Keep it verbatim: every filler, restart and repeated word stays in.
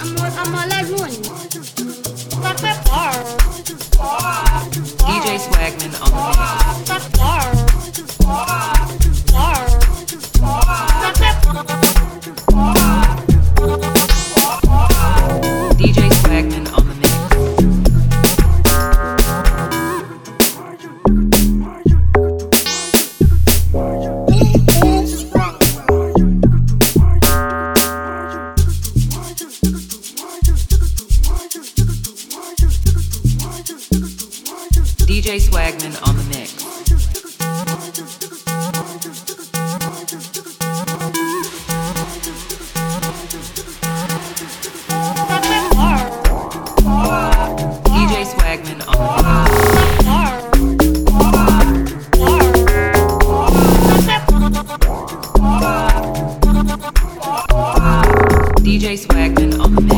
I'm a lagoon. D J Swagman on the mix. D J Swagman on the mix. D J Swagman on the mix. D J Swagman on the mix. D J Swagman on the mix.